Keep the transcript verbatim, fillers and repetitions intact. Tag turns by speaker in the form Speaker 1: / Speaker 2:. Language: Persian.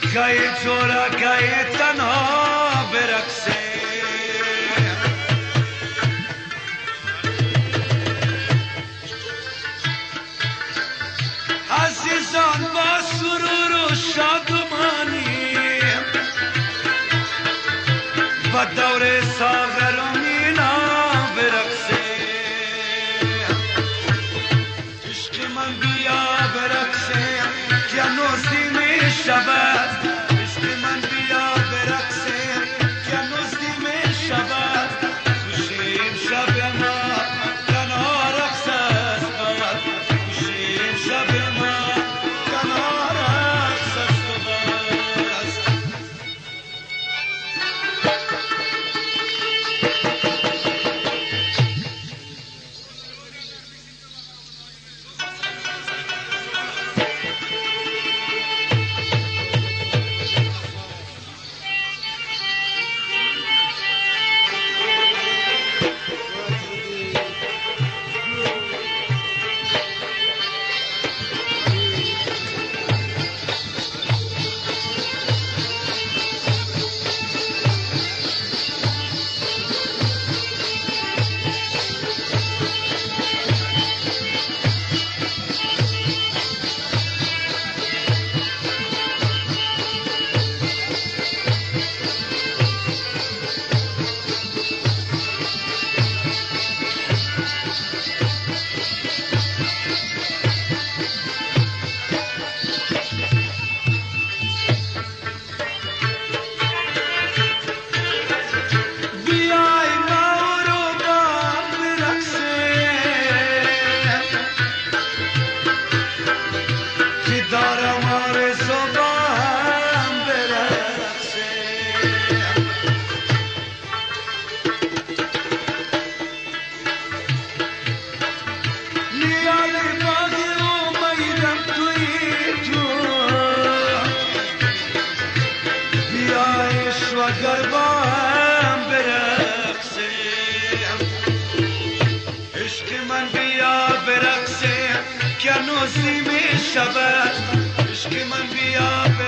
Speaker 1: عشقای جورکای تنها برقصه عزیزان با سرور و شادمانی و دور ساغر و مینا برقصه عشق من بیا برقصه که نوزی می شود عشق من بیا برقصه که نوزی می شود خوشیم شب ما تنها رقص است باد خوشیم شب ما تنها رقص است باد اگر با هم برقصیم عشق من بیا برقصیم که نوزی می شود عشق من بیا